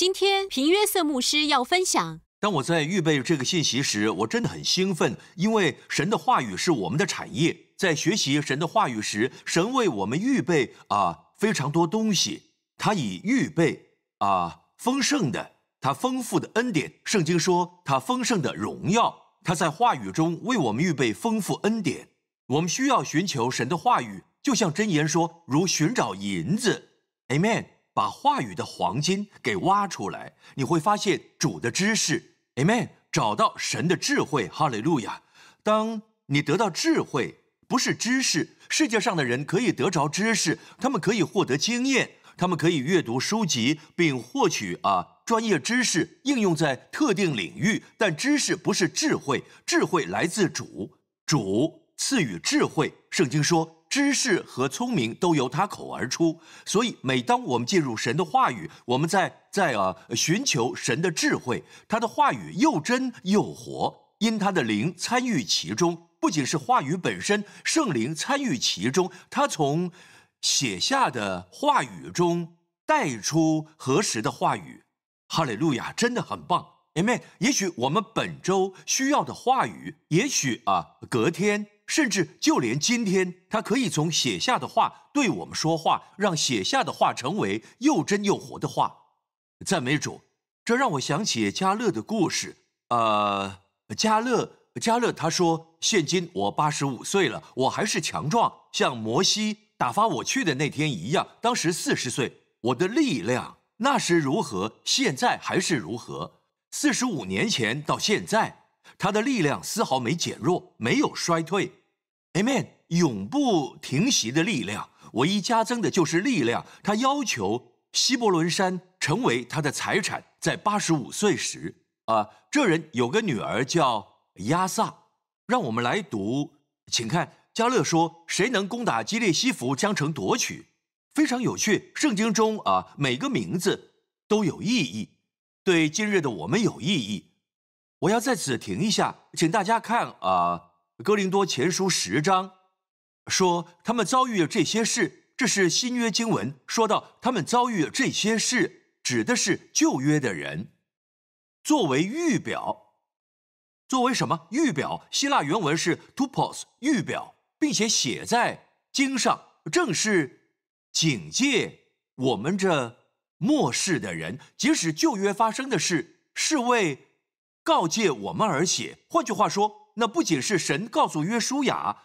今天平约瑟牧师要分享。 当我在预备这个信息时，我真的很兴奋，因为神的话语是我们的产业。在学习神的话语时，神为我们预备非常多东西，他以预备丰盛的，他丰富的恩典。圣经说他丰盛的荣耀，他在话语中为我们预备丰富恩典。我们需要寻求神的话语，就像箴言说，如寻找银子。 Amen。 把话语的黄金给挖出来，你会发现主的知识。 Amen。 找到神的智慧。哈利路亚。当你得到智慧，不是知识，世界上的人可以得着知识，他们可以获得经验，他们可以阅读书籍并获取专业知识，应用在特定领域。但知识不是智慧，智慧来自主，主赐予智慧。圣经说知识和聪明都由他口而出。所以每当我们进入神的话语，我们在寻求神的智慧。他的话语又真又活，因他的灵参与其中。不仅是话语本身，圣灵参与其中，他从写下的话语中带出合时的话语。哈利路亚，真的很棒。 Amen。 也许我们本周需要的话语，也许隔天，甚至就连今天，他可以从写下的话对我们说话，让写下的话成为又真又活的话。赞美主。这让我想起迦勒的故事。迦勒他说，现今我85岁了，我还是强壮，像摩西打发我去的那天一样。当时40岁，我的力量那时如何，现在还是如何。45年前到现在，他的力量丝毫没减弱，没有衰退。 Amen。 永不停息的力量，唯一加增的就是力量。他要求希伯伦山成为他的财产。在85岁时这人有个女儿叫亚萨。让我们来读，请看迦勒说，谁能攻打基列西弗，将城夺取。非常有趣，圣经中每个名字都有意义，对今日的我们有意义。我要在此停一下，请大家看哥林多前书10章，说他们遭遇了这些事。这是新约经文，说到他们遭遇了这些事，指的是旧约的人。作为预表，作为什么预表？希腊原文是 tupos， 预表，并且写在经上，正是警戒我们这末世的人。即使旧约发生的事，是为告诫我们而写。换句话说，那不仅是神告诉约书亚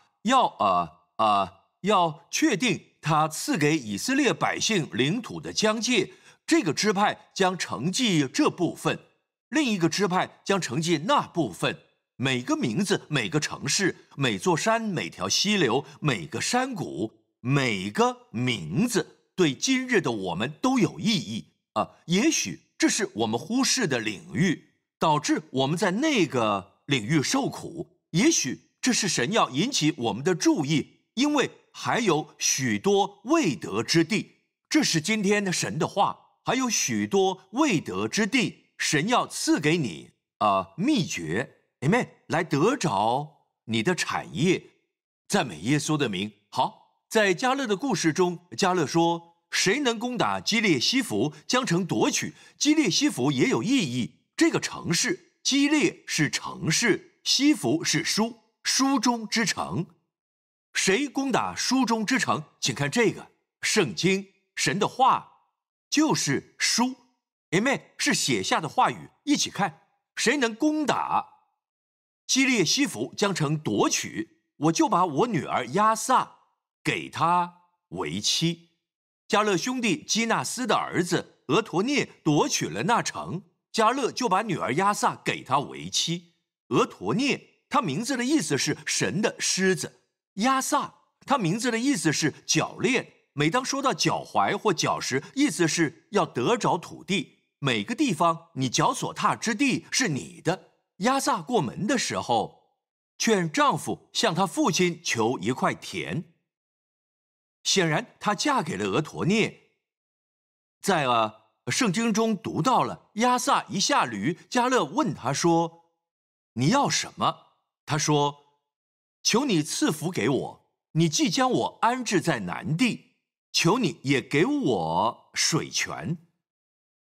要确定他赐给以色列百姓领土的疆界，这个支派将承继这部分，另一个支派将承继那部分。每个名字，每个城市，每座山，每条溪流，每个山谷，每个名字对今日的我们都有意义也许这是我们忽视的领域，导致我们在那个领域受苦。也许这是神要引起我们的注意，因为还有许多未得之地。这是今天的神的话，还有许多未得之地，神要赐给你秘诀。Amen。 来得着你的产业。赞美耶稣的名。好，在迦勒的故事中，迦勒说，谁能攻打基列西弗，将城夺取。基列西弗也有意义，这个城市，基列是城市，西弗是书中之城。谁攻打书中之城？请看这个圣经，神的话就是书。 Amen。 是写下的话语。一起看，谁能攻打基列西弗，将城夺取，我就把我女儿亚萨给他为妻。迦勒兄弟基纳斯的儿子俄陀涅夺取了那城，迦勒就把女儿亚萨给他为妻。俄陀涅，他名字的意思是神的狮子。亚萨，他名字的意思是脚链。每当说到脚踝或脚石，意思是要得着土地。每个地方你脚所踏之地是你的。亚萨过门的时候，劝丈夫向他父亲求一块田。显然她嫁给了俄陀涅。在圣经中读到了亚萨一下驴，迦勒问他说，你要什么？他说，求你赐福给我，你既将我安置在南地，求你也给我水泉。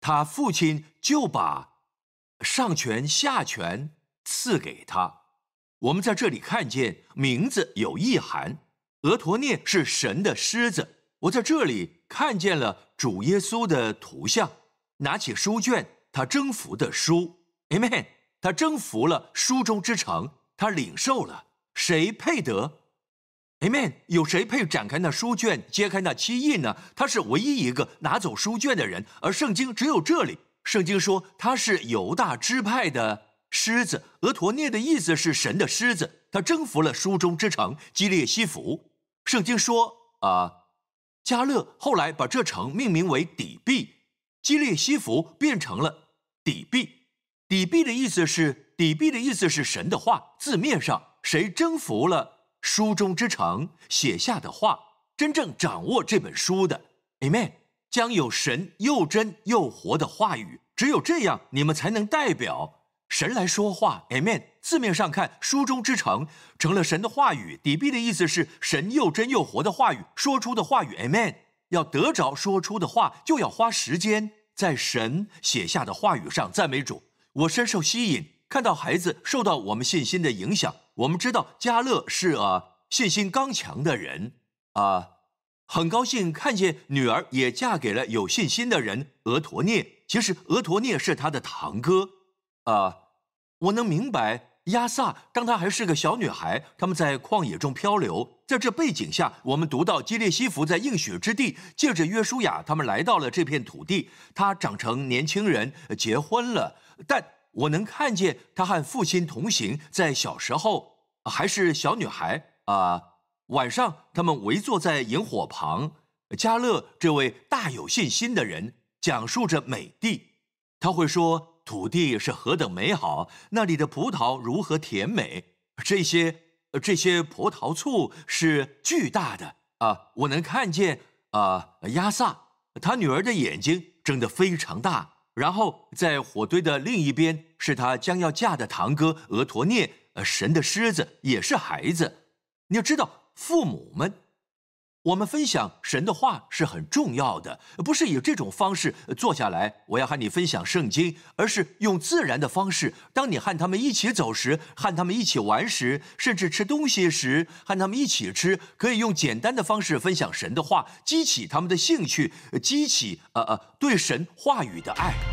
他父亲就把上权下权赐给他。我们在这里看见名字有意涵，俄陀涅是神的狮子。我在这里看见了主耶稣的图像，拿起书卷，他征服的书 ，Amen。他征服了书中之城，他领受了。谁配得 ？Amen。有谁配展开那书卷，揭开那七印呢？他是唯一一个拿走书卷的人，而圣经只有这里。圣经说他是犹大支派的狮子，俄陀涅的意思是神的狮子。他征服了书中之城基列西弗。圣经说迦勒后来把这城命名为底壁，基列西弗变成了底壁。底壁的意思是神的话，字面上谁征服了书中之城写下的话，真正掌握这本书的 Amen， 将有神又真又活的话语。只有这样，你们才能代表神来说话 Amen。 字面上看，书中之城成了神的话语，底壁的意思是神又真又活的话语，说出的话语 Amen。 要得着说出的话，就要花时间在神写下的话语上。赞美主。我深受吸引，看到孩子受到我们信心的影响。我们知道迦勒是信心刚强的人很高兴看见女儿也嫁给了有信心的人俄陀涅。其实俄陀涅是他的堂哥我能明白亚萨当她还是个小女孩，他们在旷野中漂流。在这背景下，我们读到基列西弗在应许之地，借着约书亚他们来到了这片土地。他长成年轻人，结婚了，但我能看见他和父亲同行，在小时候还是小女孩晚上他们围坐在营火旁，迦勒这位大有信心的人讲述着美地。他会说土地是何等美好，那里的葡萄如何甜美，这些葡萄醋是巨大的我能看见亚萨他女儿的眼睛睁得非常大，然后在火堆的另一边是他将要嫁的堂哥俄陀涅，神的狮子也是孩子。你要知道，父母们，我们分享神的话是很重要的，不是以这种方式坐下来，我要和你分享圣经，而是用自然的方式。当你和他们一起走时，和他们一起玩时，甚至吃东西时，和他们一起吃，可以用简单的方式分享神的话，激起他们的兴趣，激起对神话语的爱。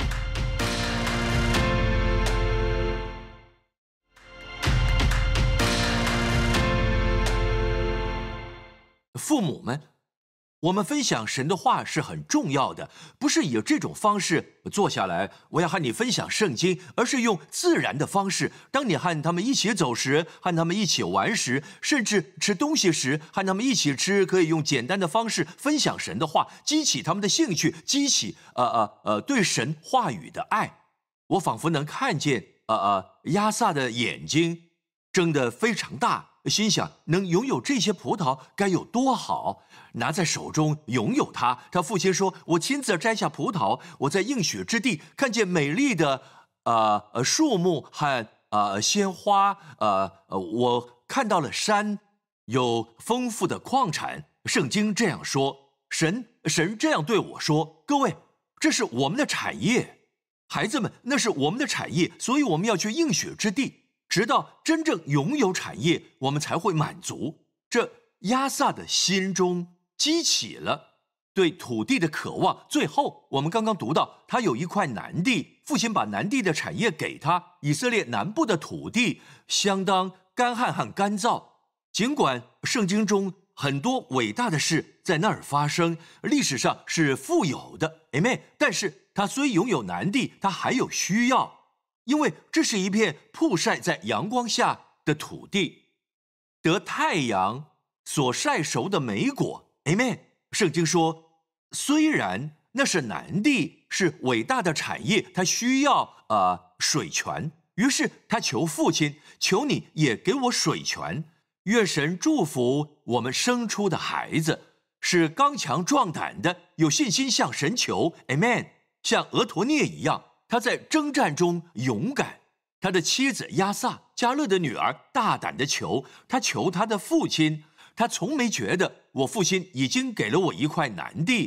父母们，我们分享神的话是很重要的，不是以这种方式坐下来，我要和你分享圣经，而是用自然的方式。当你和他们一起走时，和他们一起玩时，甚至吃东西时，和他们一起吃，可以用简单的方式分享神的话，激起他们的兴趣，激起对神话语的爱。我仿佛能看见亚萨的眼睛睁得非常大，心想能拥有这些葡萄该有多好，拿在手中拥有它。他父亲说，我亲自摘下葡萄，我在应许之地看见美丽的树木和鲜花，我看到了山，有丰富的矿产。圣经这样说，神这样对我说，各位，这是我们的产业，孩子们，那是我们的产业，所以我们要去应许之地，直到真正拥有产业，我们才会满足。这亚萨的心中激起了对土地的渴望。最后我们刚刚读到，他有一块南地，父亲把南地的产业给他。以色列南部的土地相当干旱和干燥，尽管圣经中很多伟大的事在那儿发生，历史上是富有的 Amen， 但是他虽拥有南地，他还有需要，因为这是一片曝晒在阳光下的土地，得太阳所晒熟的美果 Amen。 圣经说，虽然那是南地，是伟大的产业，他需要水泉，于是他求父亲，求你也给我水泉。愿神祝福我们生出的孩子是刚强壮胆的，有信心向神求 Amen。 像俄陀涅一样，他在征战中勇敢。他的妻子亚萨，迦勒的女儿，大胆地求，他求他的父亲，他从没觉得我父亲已经给了我一块南地，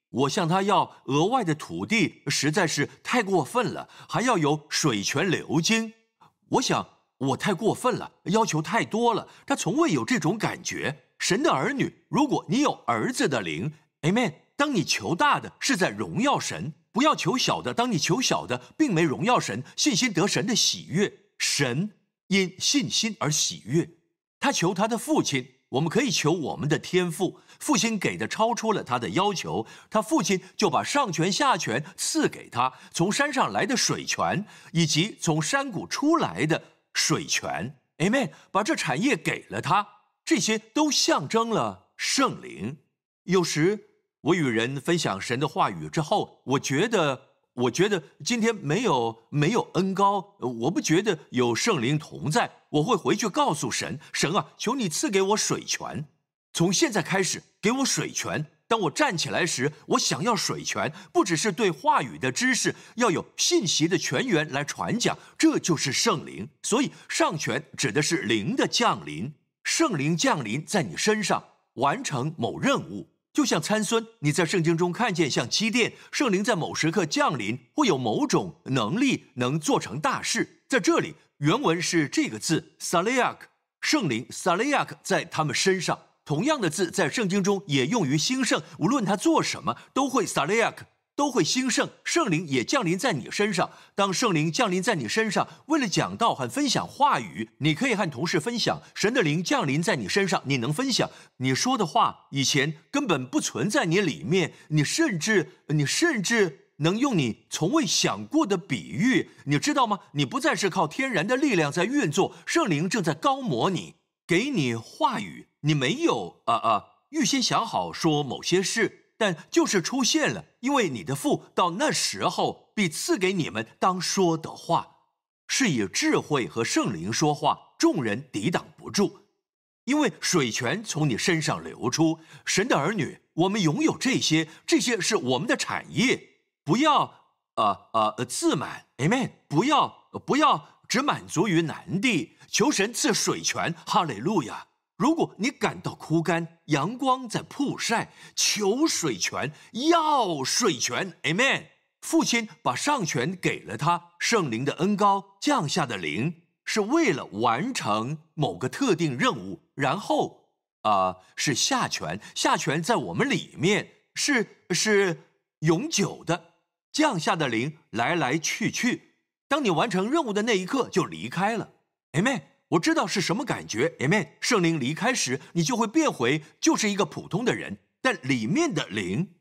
我向他要额外的土地，实在是太过分了，还要有水泉流经。我想我太过分了，要求太多了。他从未有这种感觉。神的儿女，如果你有儿子的灵 ，Amen。当你求大的，是在荣耀神；不要求小的。当你求小的，并没荣耀神。信心得神的喜悦，神因信心而喜悦。他求他的父亲，我们可以求我们的天父。父亲给的超出了他的要求，他父亲就把上泉下泉赐给他，从山上来的水泉，以及从山谷出来的水泉 ，Amen。把这产业给了他，这些都象征了圣灵。有时我与人分享神的话语之后，我觉得今天没有恩膏，我不觉得有圣灵同在。我会回去告诉神，神啊，求你赐给我水泉，从现在开始给我水泉。当我站起来时，我想要水泉，不只是对话语的知识，要有信息的泉源来传讲，这就是圣灵。所以上泉指的是灵的降临，圣灵降临在你身上，完成某任务。就像参孙，你在圣经中看见像基甸，圣灵在某时刻降临，会有某种能力能做成大事。在这里原文是这个字 Saleak， 圣灵 Saleak 在他们身上。同样的字在圣经中也用于兴盛，无论他做什么都会 Saleak， 都会兴盛。圣灵也降临在你身上。当圣灵降临在你身上，为了讲道和分享话语，你可以和同事分享。神的灵降临在你身上，你能分享你说的话，以前根本不存在你里面。你甚至能用你从未想过的比喻，你知道吗？你不再是靠天然的力量在运作，圣灵正在高摩你，给你话语。你没有预先想好说某些事，但就是出现了，因为你的父到那时候必赐给你们当说的话，是以智慧和圣灵说话，众人抵挡不住，因为水泉从你身上流出。神的儿女，我们拥有这些是我们的产业。不要自满 ，Amen。不要只满足于南地，求神赐水泉，哈利路亚。如果你感到枯干，阳光在曝晒，求水泉，要水泉 ，Amen。父亲把上泉给了他，圣灵的恩膏降下的灵，是为了完成某个特定任务。然后是下泉，下泉在我们里面是永久的，降下的灵来来去去。当你完成任务的那一刻就离开了 ，Amen。我知道是什么感觉 ，Amen。圣灵离开时，你就会变回就是一个普通的人，但里面的灵，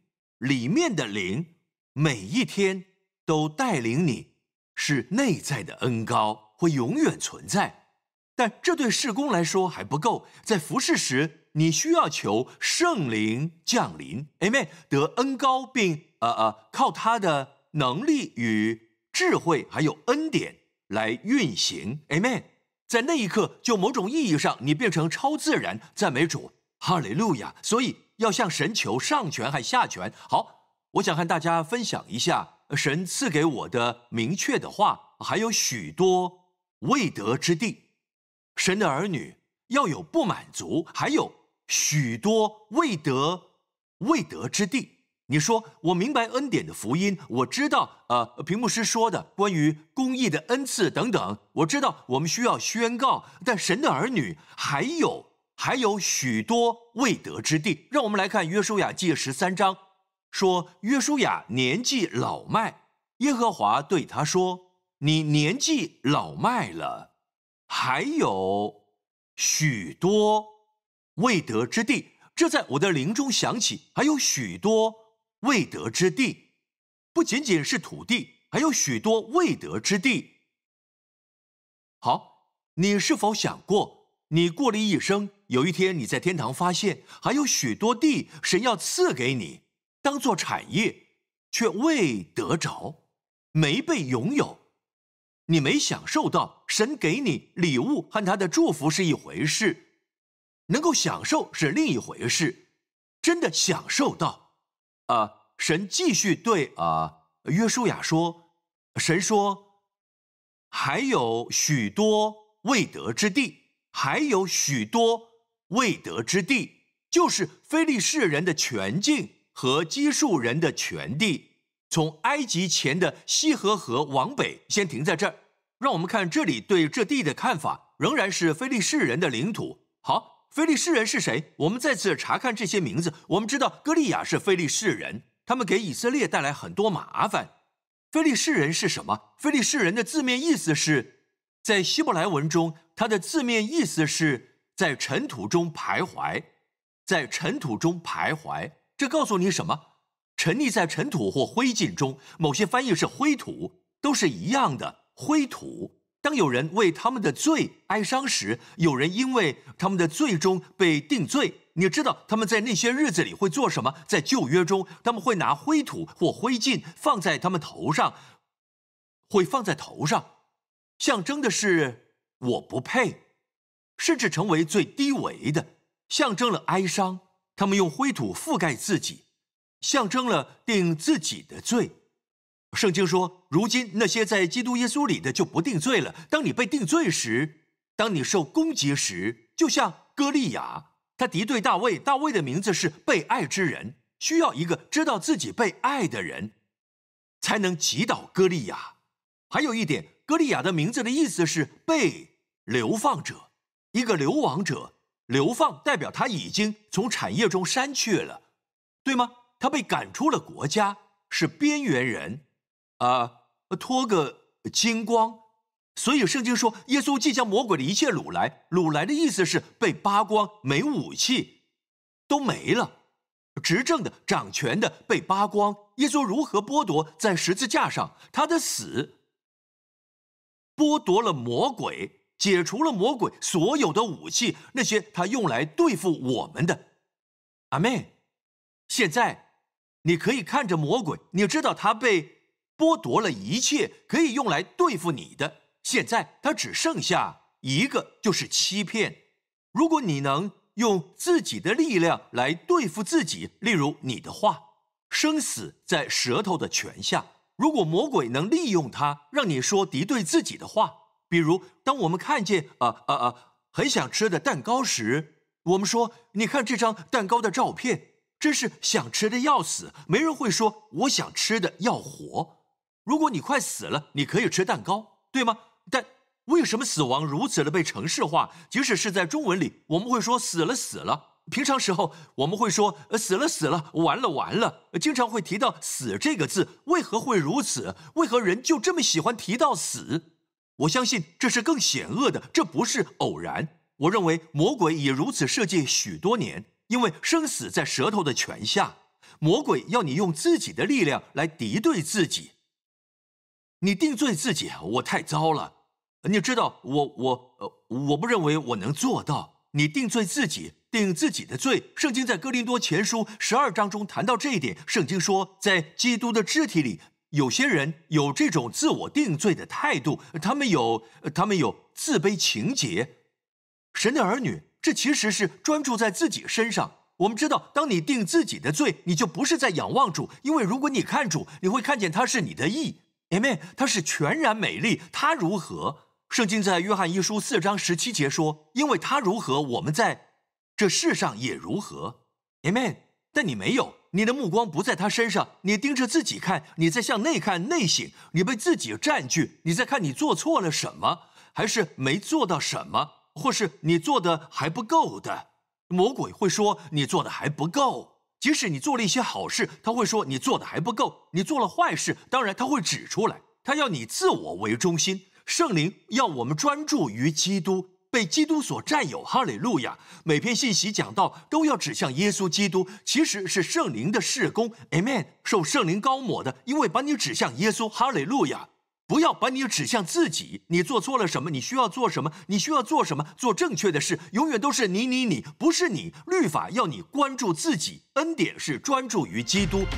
每一天都带领你，是内在的恩膏，会永远存在。但这对事工来说还不够，在服事时，你需要求圣灵降临 ，Amen， 得恩膏，并靠他的能力与智慧还有恩典来运行 ，Amen。在那一刻，就某种意义上，你变成超自然，赞美主，哈利路亚。所以要向神求上泉和下泉。好，我想和大家分享一下神赐给我的明确的话，还有许多未得之地。神的儿女要有不满足，还有许多未得之地。你说我明白恩典的福音，我知道屏幕师说的关于公义的恩赐等等，我知道我们需要宣告，但神的儿女还有许多未得之地。让我们来看约书亚记13章，说约书亚年纪老迈，耶和华对他说，你年纪老迈了，还有许多未得之地。这在我的灵中响起，还有许多未得之地，不仅仅是土地，还有许多未得之地。好，你是否想过，你过了一生，有一天你在天堂发现，还有许多地神要赐给你，当作产业，却未得着，没被拥有，你没享受到。神给你礼物和他的祝福是一回事，能够享受是另一回事。真的享受到神继续对约书亚说，神说还有许多未得之地，还有许多未得之地，就是非利士人的全境和基述人的全地，从埃及前的西河河往北。先停在这儿，让我们看这里对这地的看法，仍然是非利士人的领土。好，非利士人是谁？我们再次查看这些名字，我们知道歌利亚是非利士人，他们给以色列带来很多麻烦。非利士人是什么？非利士人的字面意思是，在希伯来文中，它的字面意思是在尘土中徘徊，在尘土中徘徊。这告诉你什么？沉溺在尘土或灰烬中，某些翻译是灰土，都是一样的，灰土。当有人为他们的罪哀伤时，有人因为他们的罪中被定罪。你知道他们在那些日子里会做什么？在旧约中，他们会拿灰土或灰烬放在他们头上，会放在头上，象征的是我不配，甚至成为最低微的，象征了哀伤。他们用灰土覆盖自己，象征了定自己的罪。圣经说，如今那些在基督耶稣里的就不定罪了。当你被定罪时，当你受攻击时，就像歌利亚，他敌对大卫，大卫的名字是被爱之人，需要一个知道自己被爱的人，才能击倒歌利亚。还有一点，歌利亚的名字的意思是被流放者，一个流亡者。流放代表他已经从产业中删去了，对吗？他被赶出了国家，是边缘人，脱个精光。所以圣经说，耶稣既将魔鬼的一切掳来，掳来的意思是被扒光，没武器，都没了。执政的、掌权的被扒光。耶稣如何剥夺？在十字架上，他的死剥夺了魔鬼，解除了魔鬼所有的武器，那些他用来对付我们的。阿们。现在你可以看着魔鬼，你知道他被剥夺了一切可以用来对付你的。现在他只剩下一个，就是欺骗。如果你能用自己的力量来对付自己，例如你的话，生死在舌头的权下。如果魔鬼能利用它，让你说敌对自己的话，比如当我们看见很想吃的蛋糕时，我们说，你看这张蛋糕的照片，真是想吃的要死。没人会说我想吃的要活。如果你快死了，你可以吃蛋糕，对吗？但为什么死亡如此的被程式化？即使是在中文里，我们会说死了死了。平常时候我们会说死了死了，完了完了，经常会提到死这个字。为何会如此？为何人就这么喜欢提到死？我相信这是更险恶的，这不是偶然。我认为魔鬼已如此设计许多年，因为生死在舌头的权下。魔鬼要你用自己的力量来敌对自己。你定罪自己，我太糟了。你知道，我不认为我能做到。你定罪自己，定自己的罪。圣经在哥林多前书12章中谈到这一点。圣经说，在基督的肢体里，有些人有这种自我定罪的态度，他们有自卑情节。神的儿女，这其实是专注在自己身上。我们知道，当你定自己的罪，你就不是在仰望主，因为如果你看主，你会看见他是你的义。Amen， 他是全然美丽，他如何？圣经在约翰一书4章17节说，因为他如何，我们在这世上也如何。Amen。但你没有，你的目光不在他身上，你盯着自己看，你在向内看内省，你被自己占据，你在看你做错了什么，还是没做到什么，或是你做的还不够的。魔鬼会说你做的还不够，即使你做了一些好事，他会说你做的还不够。你做了坏事，当然他会指出来，他要你自我为中心。圣灵要我们专注于基督，被基督所占有。哈利路亚！每篇信息讲到都要指向耶稣基督，其实是圣灵的事工。Amen。受圣灵膏抹的，因为把你指向耶稣。哈利路亚！不要把你指向自己，你做错了什么？你需要做什么？你需要做什么？做正确的事，永远都是你，不是你。律法要你关注自己，恩典是专注于基督。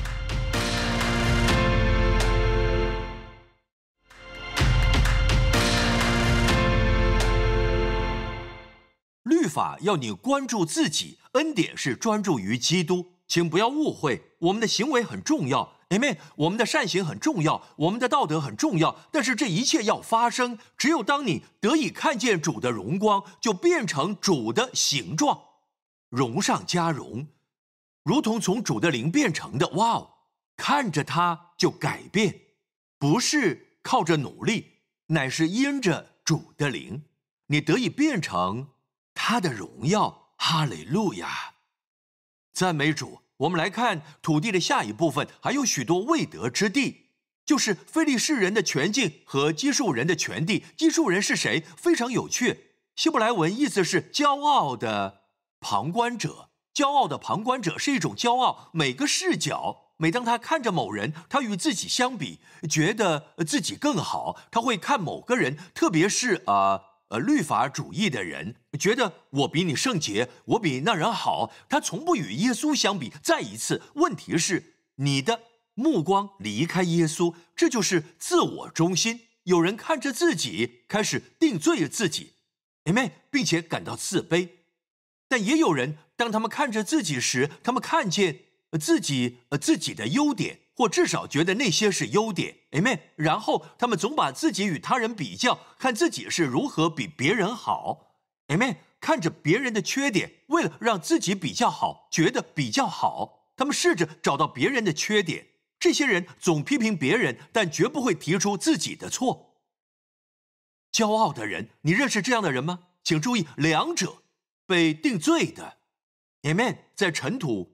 律法要你关注自己，恩典是专注于基督。请不要误会，我们的行为很重要。Amen， 我们的善行很重要，我们的道德很重要，但是这一切要发生，只有当你得以看见主的荣光，就变成主的形状，荣上加荣。 如同从主的灵变成的。哇哦，看着他就改变，不是靠着努力，乃是因着主的灵，你得以变成他的荣耀。哈利路亚，赞美主。我们来看土地的下一部分，还有许多未得之地，就是非利士人的全境和基述人的全地。基述人是谁？非常有趣，希伯来文意思是骄傲的旁观者。骄傲的旁观者是一种骄傲，每个视角，每当他看着某人，他与自己相比，觉得自己更好，他会看某个人，特别是律法主义的人，觉得我比你圣洁，我比那人好，他从不与耶稣相比。再一次，问题是你的目光离开耶稣，这就是自我中心。有人看着自己，开始定罪自己， Amen， 并且感到自卑。但也有人，当他们看着自己时，他们看见自己的优点，或至少觉得那些是优点 ，Amen。然后他们总把自己与他人比较，看自己是如何比别人好 ，Amen。看着别人的缺点，为了让自己比较好，觉得比较好，他们试着找到别人的缺点。这些人总批评别人，但绝不会提出自己的错。骄傲的人，你认识这样的人吗？请注意，两者被定罪的 ，Amen， 在尘土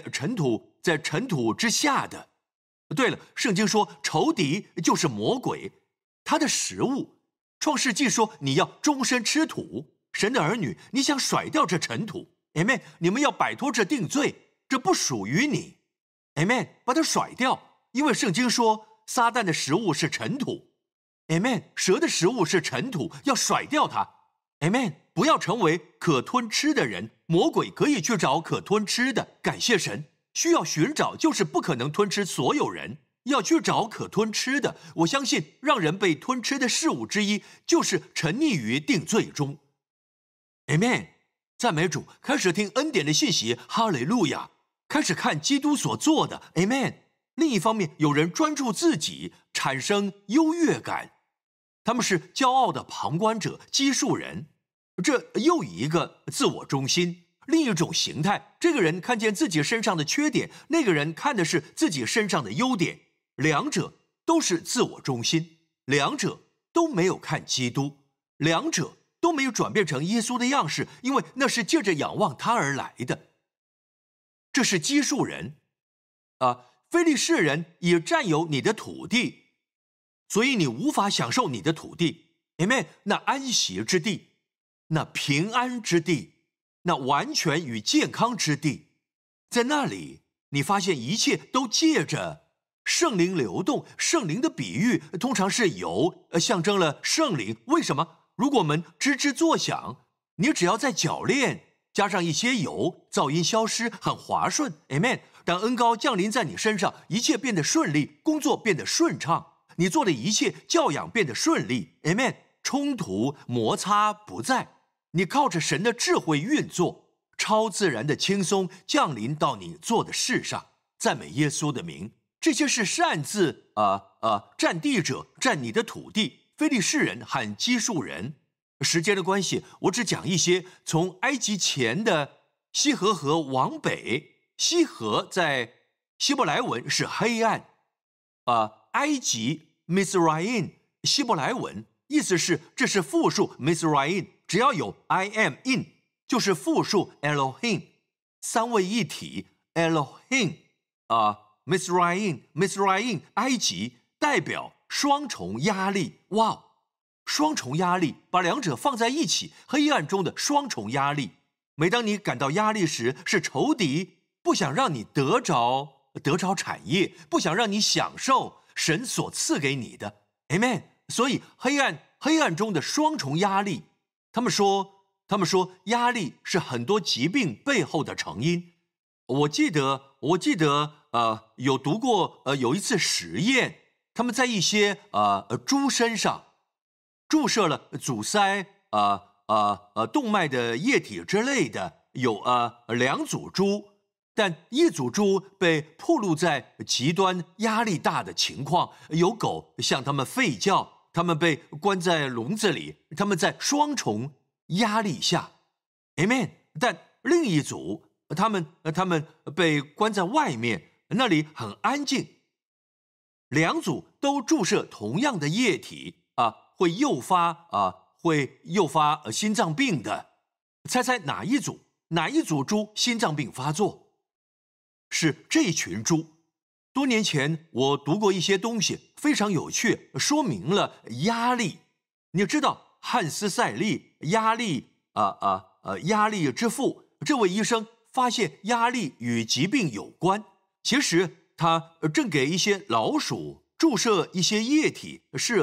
之下的。对了，圣经说仇敌就是魔鬼，他的食物。创世纪说你要终身吃土。神的儿女，你想甩掉这尘土 ，Amen， 你们要摆脱这定罪，这不属于你 ，Amen， 把它甩掉。因为圣经说撒旦的食物是尘土 ，Amen， 蛇的食物是尘土，要甩掉它 ，Amen， 不要成为可吞吃的人。魔鬼可以去找可吞吃的，感谢神。需要寻找，就是不可能吞吃所有人，要去找可吞吃的。我相信让人被吞吃的事物之一，就是沉溺于定罪中。Amen， 赞美主，开始听恩典的信息，哈利路亚，开始看基督所做的 ，Amen。另一方面，有人专注自己，产生优越感，他们是骄傲的旁观者，基述人，这又一个自我中心。另一种形态，这个人看见自己身上的缺点，那个人看的是自己身上的优点，两者都是自我中心，两者都没有看基督，两者都没有转变成耶稣的样式，因为那是借着仰望他而来的。这是基述人非利士人也占有你的土地，所以你无法享受你的土地 Amen， 那安息之地，那平安之地，那完全与健康之地，在那里你发现一切都借着圣灵流动。圣灵的比喻通常是油，象征了圣灵。为什么？如果我们吱吱作响，你只要在铰链加上一些油，噪音消失，很滑顺 Amen。 当恩膏降临在你身上，一切变得顺利，工作变得顺畅，你做的一切教养变得顺利 Amen。 冲突摩擦不在，你靠着神的智慧运作，超自然的轻松降临到你做的事上。赞美耶稣的名。这些是擅自占地者占你的土地，非利士人和基述人。时间的关系，我只讲一些。从埃及前的西河河往北，西河在希伯来文是黑暗，埃及 Mizraim 希伯来文意思是这是复数 Mizraim， 只要有 I am in 就是复数 Elohim， 三位一体 Elohim Mizraim 埃及代表双重压力。哇，双重压力，把两者放在一起，黑暗中的双重压力。每当你感到压力时，是仇敌不想让你得着产业，不想让你享受神所赐给你的 Amen。 所以黑暗中的双重压力，他们说压力是很多疾病背后的成因。我记得有读过有一次实验，他们在一些猪身上注射了阻塞动脉的液体之类的，有2组猪，但一组猪被暴露在极端压力大的情况，有狗向他们吠叫，他们被关在笼子里，他们在双重压力下 Amen。 但另一组他们被关在外面，那里很安静。两组都注射同样的液体会诱发心脏病的。猜猜哪一组猪心脏病发作？是这群猪。多年前我读过一些东西，非常有趣，说明了压力。你知道汉斯塞利压力之父这位医生发现压力与疾病有关。其实他正给一些老鼠注射一些液体，是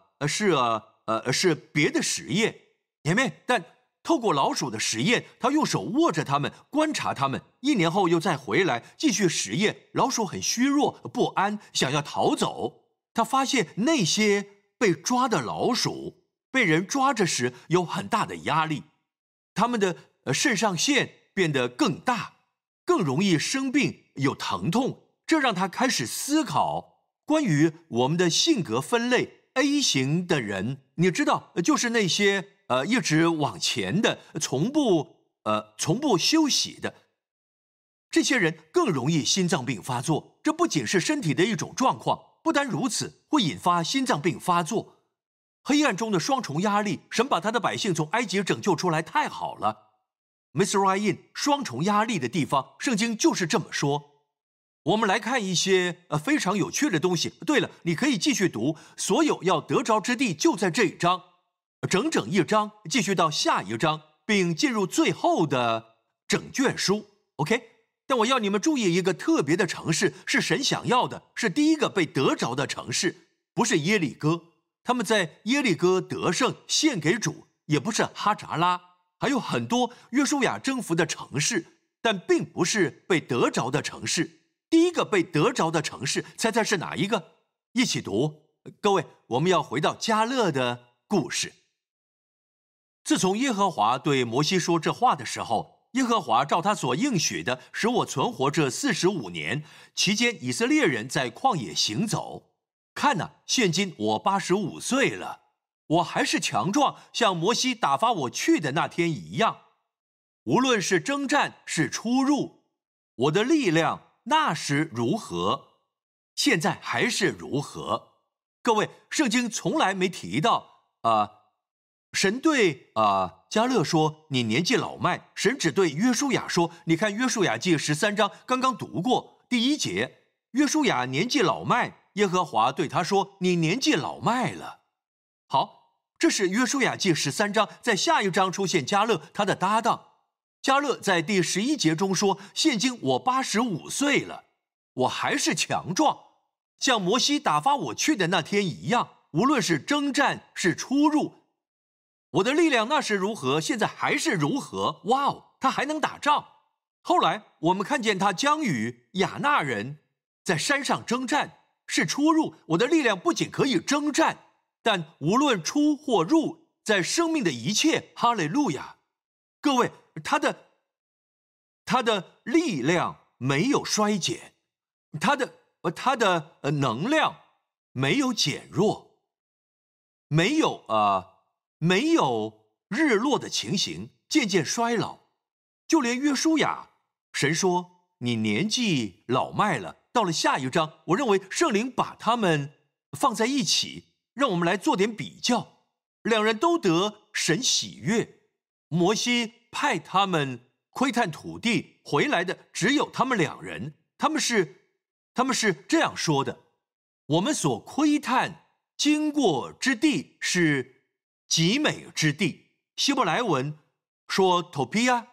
别的实验，但透过老鼠的实验，他用手握着它们，观察它们，1年后又再回来继续实验。老鼠很虚弱、不安，想要逃走。他发现那些被抓的老鼠被人抓着时有很大的压力，它们的肾上腺变得更大，更容易生病，有疼痛。这让他开始思考关于我们的性格分类。A 型的人，你知道，就是那些一直往前的，从不休息的。这些人更容易心脏病发作。这不仅是身体的一种状况，不单如此，会引发心脏病发作。黑暗中的双重压力，神把他的百姓从埃及拯救出来，太好了。Mr. Ryan， 双重压力的地方，圣经就是这么说。我们来看一些非常有趣的东西。对了，你可以继续读，所有要得着之地就在这一章，整整一章，继续到下一章，并进入最后的整卷书。OK， 但我要你们注意一个特别的城市，是神想要的，是第一个被得着的城市，不是耶利哥。他们在耶利哥得胜，献给主，也不是哈扎拉，还有很多约书亚征服的城市，但并不是被得着的城市。第一个被得着的城市，猜猜是哪一个？一起读，各位，我们要回到迦勒的故事。自从耶和华对摩西说这话的时候，耶和华照他所应许的，使我存活这45年，期间以色列人在旷野行走。看哪，现今我85岁了，我还是强壮，像摩西打发我去的那天一样。无论是征战是出入，我的力量那时如何，现在还是如何。各位，圣经从来没提到神对迦勒说你年纪老迈，神只对约书亚说，你看约书亚记13章刚刚读过第1节，约书亚年纪老迈，耶和华对他说你年纪老迈了。好，这是约书亚记13章，在下一章出现迦勒他的搭档。迦勒在第11节中说，现今我85岁了，我还是强壮，像摩西打发我去的那天一样，无论是征战是出入，我的力量那时如何，现在还是如何。哇哦，他还能打仗。后来我们看见他将与亚纳人在山上征战，是出入，我的力量不仅可以征战，但无论出或入，在生命的一切，哈利路亚。各位，他的力量没有衰减，他的能量没有减弱，没有日落的情形，渐渐衰老。就连约书亚，神说你年纪老迈了。到了下一章，我认为圣灵把他们放在一起，让我们来做点比较。两人都得神喜悦，摩西派他们窥探土地，回来的只有他们2人。他们是这样说的，我们所窥探经过之地是极美之地。希伯来文说 Topia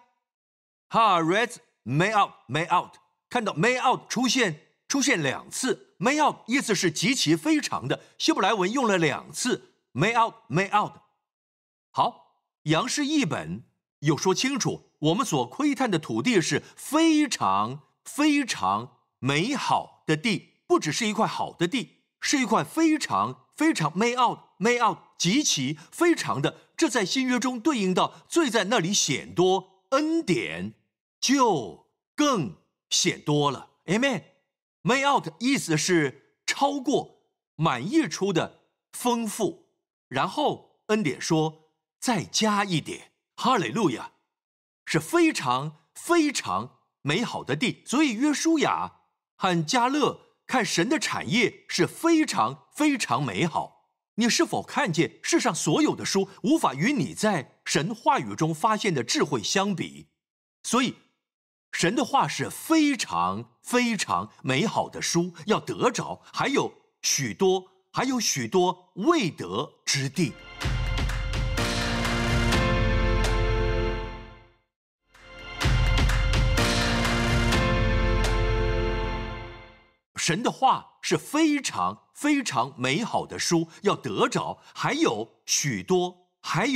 Haaretz Me'at， 看到 Me'at 出现2次， Me'at 意思是极其非常的，希伯来文用了2次 Me'at。 好，杨氏译本有说清楚，我们所窥探的土地是非常非常美好的地，不只是一块好的地，是一块非常非常 Me'at 极其非常的。这在新约中对应到罪在那里显多，恩典就更显多了。 Amen。 Me'at 意思是超过，满溢出的丰富，然后恩典说再加一点，哈利路亚，是非常非常美好的地。所以约书亚和迦勒看神的产业是非常非常美好。你是否看见世上所有的书无法与你在神话语中发现的智慧相比？所以神的话是非常非常美好的书，要得着，还有许多未得之地。神的话是非常非常美好的书，要得着，还有许多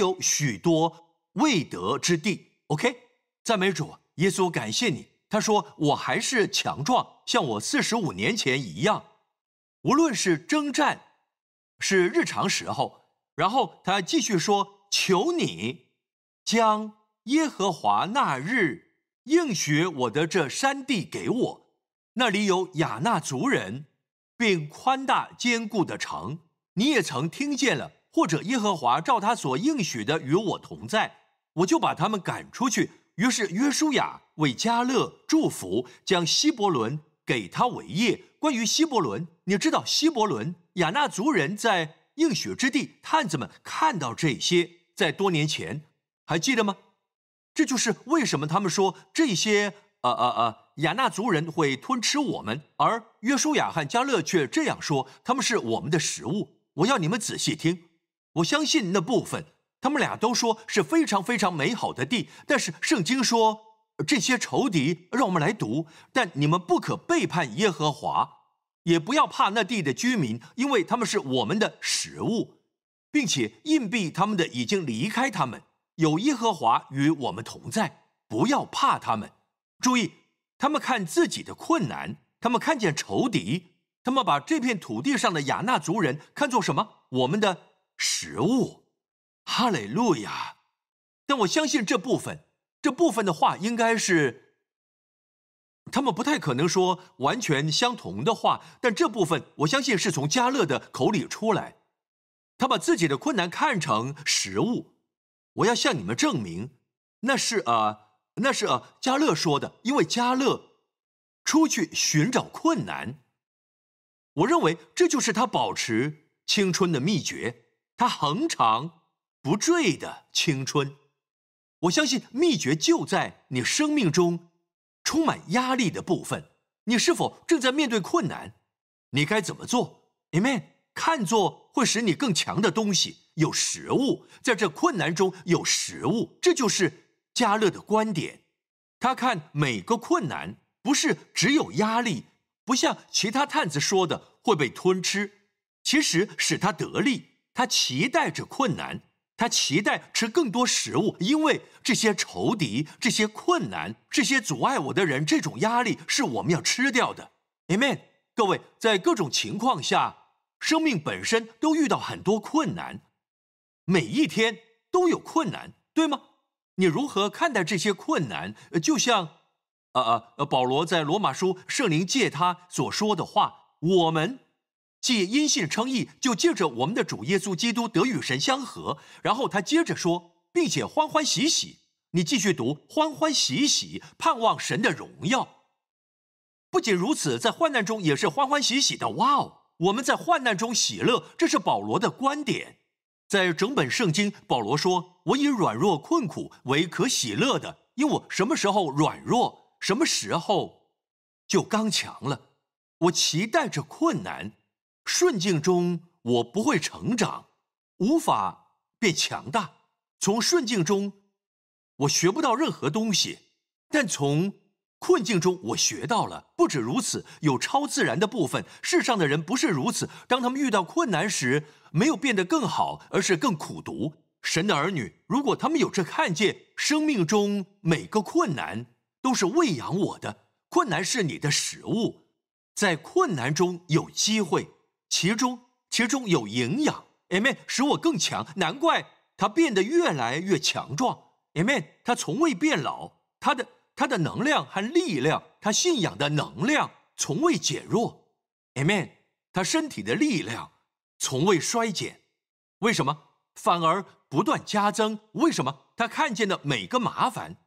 未得之地。 OK， 赞美主，耶稣感谢你。他说我还是强壮，像我45年前一样。无论是征战是日常时候。然后他继续说，求你将耶和华那日应许我的这山地给我，那里有亚衲族人，并宽大坚固的城。你也曾听见了，或者耶和华照他所应许的与我同在，我就把他们赶出去。于是约书亚为迦勒祝福，将希伯伦给他为业。关于希伯伦，你知道希伯伦亚衲族人在应许之地，探子们看到这些，在多年前，还记得吗？这就是为什么他们说这些亚衲族人会吞吃我们，而约书亚和迦勒却这样说，他们是我们的食物。我要你们仔细听，我相信那部分他们俩都说是非常非常美好的地，但是圣经说这些仇敌，让我们来读，但你们不可背叛耶和华，也不要怕那地的居民，因为他们是我们的食物，并且硬币他们的已经离开他们，有耶和华与我们同在，不要怕他们。注意，他们看自己的困难，他们看见仇敌，他们把这片土地上的亚衲族人看作什么？我们的食物。哈利路亚！但我相信这部分的话应该是，他们不太可能说完全相同的话，但这部分我相信是从迦勒的口里出来。他把自己的困难看成食物。我要向你们证明，那是迦勒说的，因为迦勒出去寻找困难。我认为这就是他保持青春的秘诀，他恒长不坠的青春。我相信秘诀就在你生命中充满压力的部分。你是否正在面对困难？你该怎么做 ？Amen。看作会使你更强的东西，有食物，在这困难中有食物，这就是迦勒的观点。他看每个困难不是只有压力，不像其他探子说的会被吞吃，其实使他得利。他期待着困难，他期待吃更多食物，因为这些仇敌、这些困难、这些阻碍我的人，这种压力是我们要吃掉的。Amen。各位，在各种情况下，生命本身都遇到很多困难，每一天都有困难，对吗？你如何看待这些困难？就像保罗在罗马书圣灵借他所说的话，我们既因信称义，就借着我们的主耶稣基督得与神相合。然后他接着说，并且欢欢喜喜。你继续读，欢欢喜喜，盼望神的荣耀。不仅如此，在患难中也是欢欢喜喜的。哇哦！我们在患难中喜乐，这是保罗的观点。在整本圣经，保罗说，我以软弱困苦为可喜乐的，因我什么时候软弱，什么时候就刚强了。我期待着困难，顺境中我不会成长，无法变强大。从顺境中我学不到任何东西，但从困境中我学到了。不止如此，有超自然的部分。世上的人不是如此，当他们遇到困难时，没有变得更好，而是更苦毒。神的儿女，如果他们有这看见，生命中每个困难都是喂养我的，困难是你的食物，在困难中有机会，其中有营养。 Amen， 使我更强，难怪他变得越来越强壮。 Amen， 他从未变老，他的能量和力量，他信仰的能量从未减弱。 Amen， 他身体的力量从未衰减。为什么？反而不断加增。为什么？他看见的每个麻烦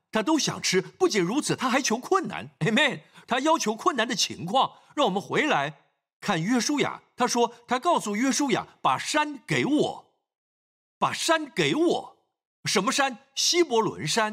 他都想吃。不仅如此，他还求困难 ，Amen。他要求困难的情况，让我们回来看约书亚。他说，他告诉约书亚，把山给我，把山给我。什么山？希伯伦山。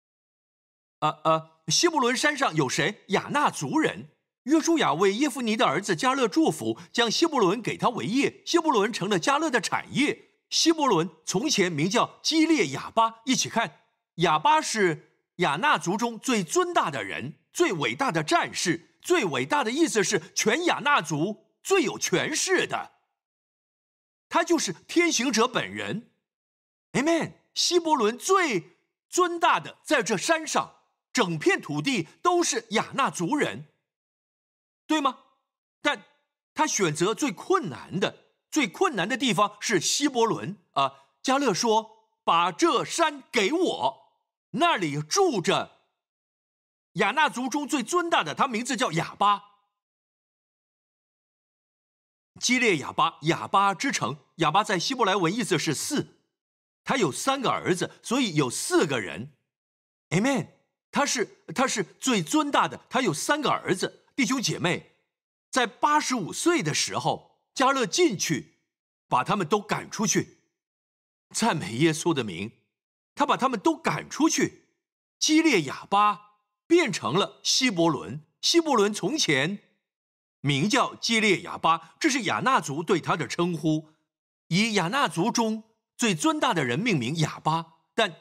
希伯伦山上有谁？亚衲族人。约书亚为耶夫尼的儿子迦勒祝福，将希伯伦给他为业。希伯伦成了迦勒的产业。希伯伦从前名叫基列亚巴。一起看，亚巴是亚衲族中最尊大的人，最伟大的战士。最伟大的意思是全亚衲族最有权势的，他就是天行者本人。 Amen。 希伯伦最尊大的，在这山上，整片土地都是亚衲族人，对吗？但他选择最困难的地方是希伯伦啊。迦勒说，把这山给我，那里住着亚衲族中最尊大的，他名字叫亚巴。基列亚巴，亚巴之城。亚巴在希伯来文意思是四，他有3个儿子，所以有4个人。 Amen。 他是最尊大的，他有3个儿子。弟兄姐妹，在85岁的时候，迦勒进去把他们都赶出去。赞美耶稣的名，他把他们都赶出去。基列亚巴变成了希伯伦。希伯伦从前名叫基列亚巴，这是亚衲族对他的称呼，以亚衲族中最尊大的人命名亚巴。但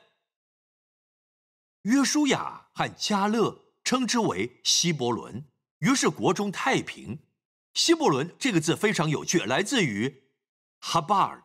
约书亚和迦勒称之为希伯伦，于是国中太平。希伯伦这个字非常有趣，来自于哈巴尔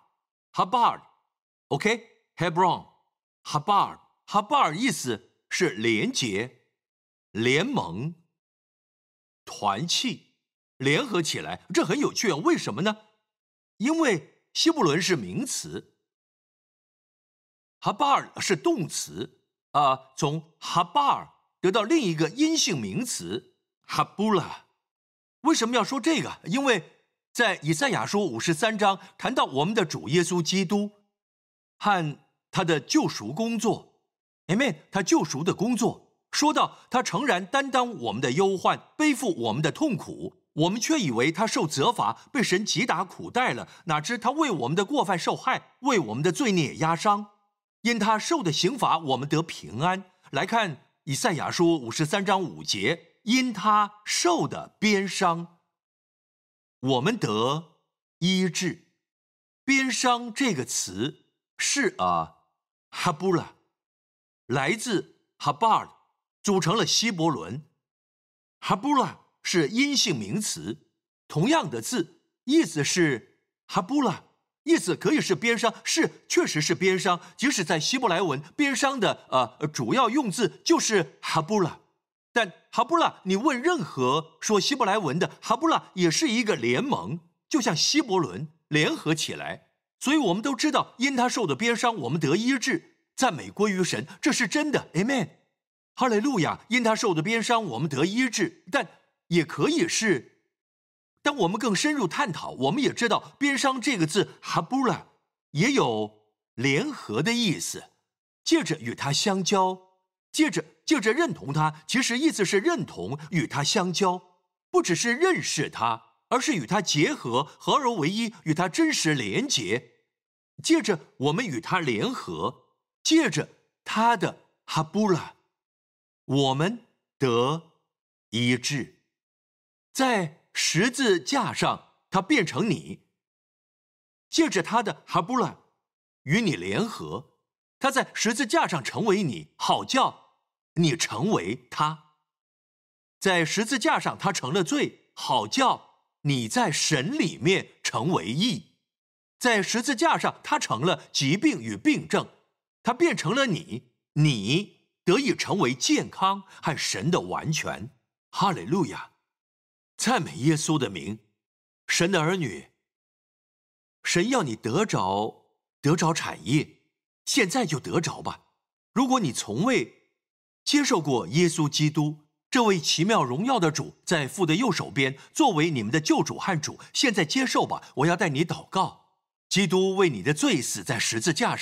OK Hebron哈巴尔意思是联结、联盟、团契、联合起来。这很有趣啊，为什么呢？因为希伯伦是名词，哈巴尔是动词。从哈巴尔得到另一个阴性名词哈布拉。为什么要说这个？因为在以赛亚书53章谈到我们的主耶稣基督和他的救赎工作 ，Amen， 他救赎的工作，说到他诚然担当我们的忧患，背负我们的痛苦，我们却以为他受责罚，被神击打苦待了，哪知他为我们的过犯受害，为我们的罪孽压伤。因他受的刑罚，我们得平安。来看以赛亚书53章5节，因他受的鞭伤，我们得医治。鞭伤这个词是哈布拉，来自哈巴尔，组成了希伯伦。哈布拉是阴性名词，同样的字，意思是哈布拉。意思可以是鞭伤，确实是鞭伤。即使在希伯来文，鞭伤的主要用字就是哈布拉。但哈布拉，你问任何说希伯来文的，哈布拉也是一个联盟，就像希伯伦联合起来。所以我们都知道，因他受的鞭伤，我们得医治。赞美归于神，这是真的 ，Amen， 哈利路亚。因他受的鞭伤，我们得医治。但也可以是。当我们更深入探讨，我们也知道鞭伤这个字哈布拉也有联合的意思，借着与他相交，借着认同他，其实意思是认同与他相交，不只是认识他，而是与他结合，合而为一，与他真实连结。借着我们与他联合，借着他的哈布拉，我们得医治。在十字架上，他变成你，借着他的哈布拉与你联合，他在十字架上成为你，好叫你成为他。在十字架上，他成了罪，好叫你在神里面成为义。在十字架上，他成了疾病与病症，他变成了你，你得以成为健康和神的完全。哈利路亚！赞美耶稣的名。神的儿女，神要你得着产业，现在就得着吧。如果你从未接受过耶稣基督这位奇妙荣耀的主，在父的右手边作为你们的救主和主，现在接受吧。我要带你祷告。基督为你的罪死在十字架上，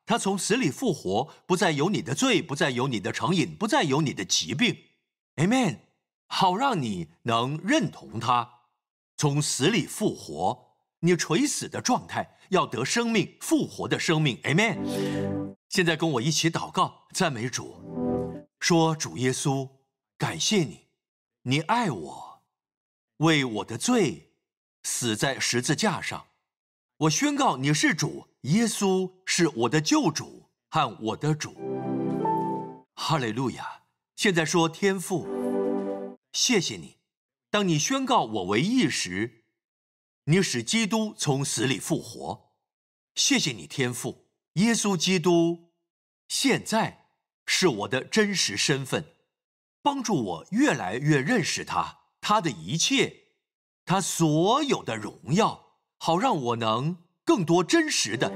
他从死里复活，不再有你的罪，不再有你的成瘾，不再有你的疾病。Amen。好让你能认同他从死里复活，你垂死的状态要得生命，复活的生命。Amen。现在跟我一起祷告，赞美主，说主耶稣，感谢你，你爱我，为我的罪死在十字架上。我宣告你是主，耶稣是我的救主和我的主。哈利路亚！现在说天父，谢谢你，当你宣告我为义时，你使基督从死里复活。谢谢你天父，耶稣基督现在是我的真实身份，帮助我越来越认识他，他的一切，他所有的荣耀，好让我能更多真实的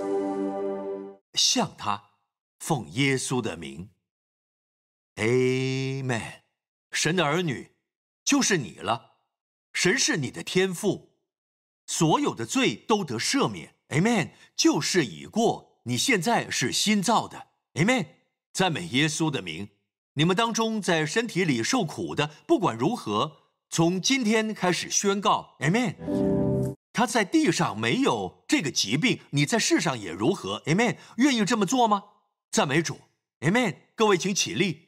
向他，奉耶稣的名 Amen。 神的儿女就是你了，神是你的天父，所有的罪都得赦免。 Amen。 旧事已过，你现在是新造的。 Amen。 赞美耶稣的名。你们当中在身体里受苦的，不管如何，从今天开始宣告 Amen。 他在地上没有这个疾病，你在世上也如何。 Amen。 愿意这么做吗？赞美主。 Amen。 各位请起立。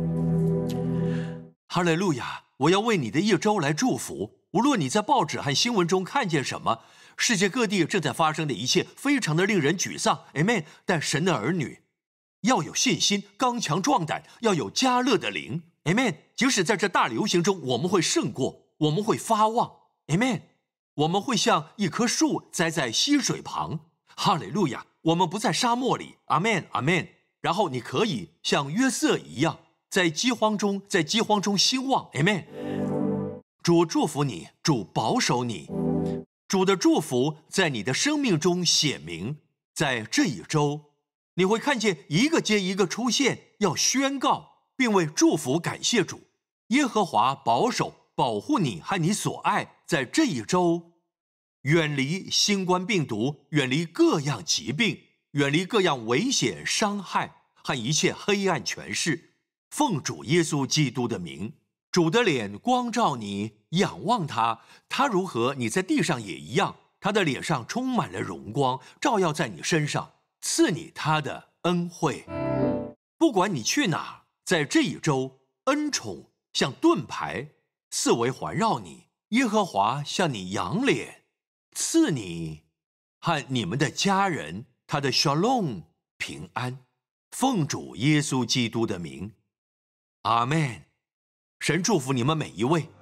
哈利路亚！我要为你的一周来祝福。无论你在报纸和新闻中看见什么，世界各地正在发生的一切非常的令人沮丧。 Amen。 但神的儿女要有信心，刚强壮胆，要有嘉乐的灵。 Amen。 即使在这大流行中，我们会胜过，我们会发旺。 Amen。 我们会像一棵树栽在溪水旁。哈利路亚！我们不在沙漠里。阿们，阿们。然后你可以像约瑟一样，在饥荒中兴旺。 Amen。 主祝福你，主保守你，主的祝福在你的生命中显明。在这一周，你会看见一个接一个出现，要宣告并为祝福感谢主。耶和华保守保护你和你所爱，在这一周远离新冠病毒，远离各样疾病，远离各样危险伤害和一切黑暗权势。奉主耶稣基督的名，主的脸光照你，仰望他，他如何，你在地上也一样。他的脸上充满了荣光，照耀在你身上，赐你他的恩惠。不管你去哪，在这一周，恩宠像盾牌四围环绕你，耶和华向你仰脸，赐你和你们的家人他的 shalom 平安。奉主耶稣基督的名，阿们。神祝福你们每一位。